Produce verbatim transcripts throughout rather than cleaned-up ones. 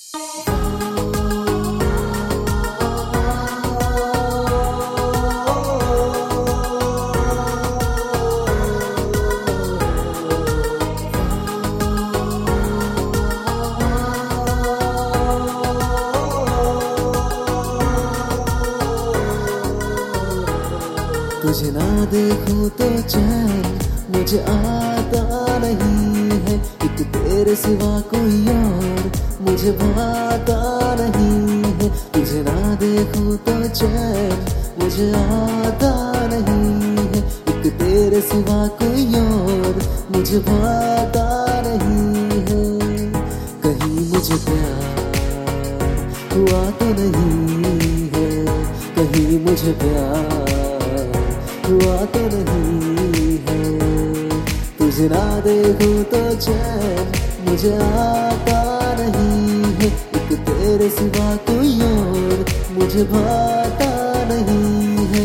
तुझे ना देखूं तो चैन मुझे आता नहीं है, एक तेरे सिवा कोई और मुझे भाता नहीं है। तुझे ना देखूं तो चैन मुझे आता नहीं है, एक तेरे सिवा कोई और मुझे भाता नहीं है। कहीं मुझे प्यार हुआ तो नहीं है, कहीं मुझे प्यार हुआ तो नहीं है। तुझे ना देखूं तो चैन मुझे आता नहीं है, एक तेरे सिवा कोई और मुझे भाता नहीं है।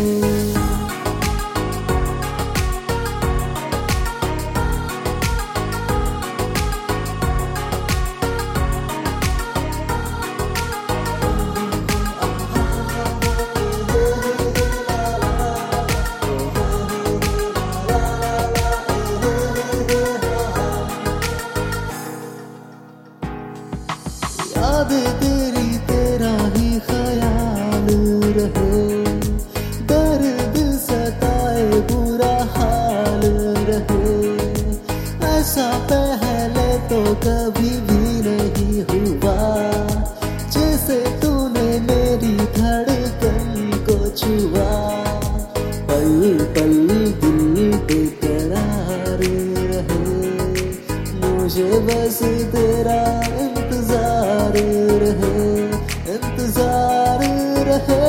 याद तेरी तेरा ही ख्याल रहे, दर्द सताए बुरा हाल रहे। ऐसा पहले तो कभी भी नहीं हुआ, जैसे तूने मेरी धड़कन को छुआ। पल पल दिल बेकरार रहे, मुझे बस तेरा इंतजार रहे, इंतजार रहे।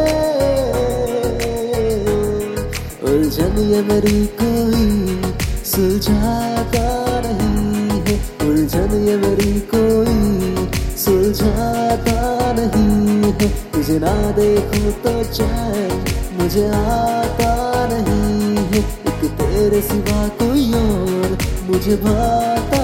उलझन ये मेरी कोई सुलझाता नहीं है, उलझन ये मेरी कोई सुलझाता नहीं है। तुझे ना देखूं तो चैन मुझे आता नहीं है, एक तेरे सिवा कोई और मुझे भाता